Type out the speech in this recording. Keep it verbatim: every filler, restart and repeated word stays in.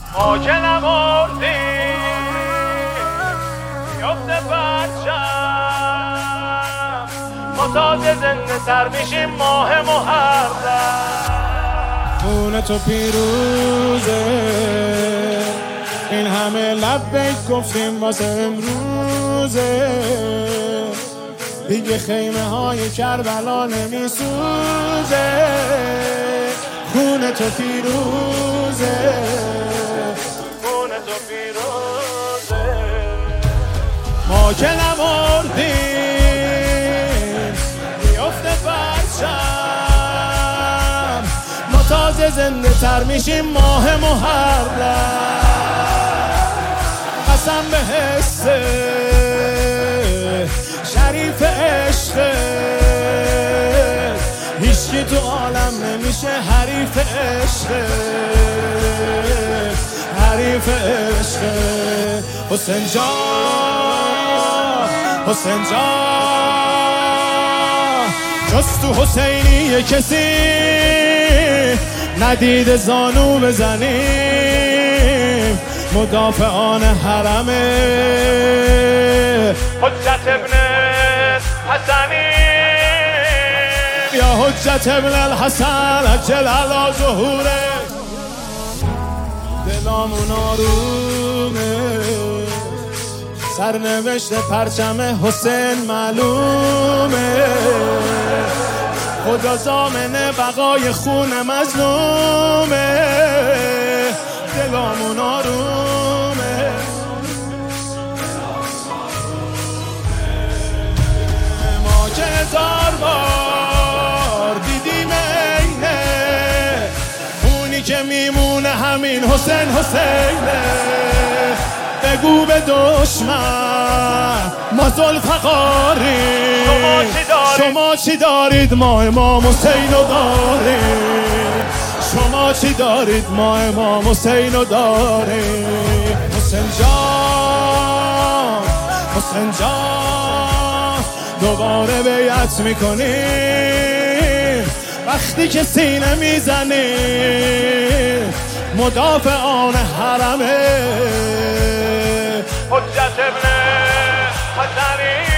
ما که نمردیم یفته پرچم ما تازه زنده تر میشیم ماه محرم. خون تو پیروزه این همه لبیک گفتیم واسه امروزه دیگه خیمه های کربلا نمیسوزه. خون تو پیروزه خون تو پیروزه ما که نمردیم بیفته پرچم ما تازه زنده تر میشیم ماه محرم. قسم به حسه شریف عشقه هیچکی تو عالم نمیشه حریف عشقه حریف عشقه. حسین جان حسین جان جز تو حسینی کسی ندیده زانو بزنیم مدافعان حرمه حجت ابن حسنی یا حجت ابن الحسن عجل علی ظهوره. دلامون آرومه سرنوشت پرچم حسین معلومه خدا ضامن بقای خون مظلومه. دلامون آرومه ما که هزار بار دیدیم اینه اونی که میمونه همین حسین حسینه. بگو به دشمن ما ذوالفقاریم شما چی دارید؟ شما چی دارید ما امام حسین رو داریم. شما چی دارید ما امام حسین رو داریم. حسین جان حسین جان دوباره بیعت میکنیم وقتی که سینه میزنیم مدافعان حرمه حجت ابن حسنی